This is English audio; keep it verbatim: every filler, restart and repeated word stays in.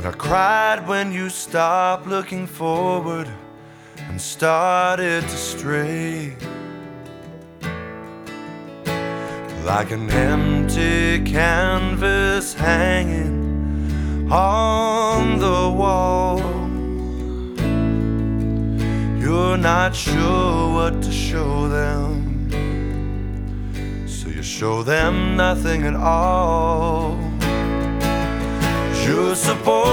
But I cried when you stopped looking forward and started to stray, like an empty canvas hanging on the wall. You're not sure what to show them, so you show them nothing at all. You're supposed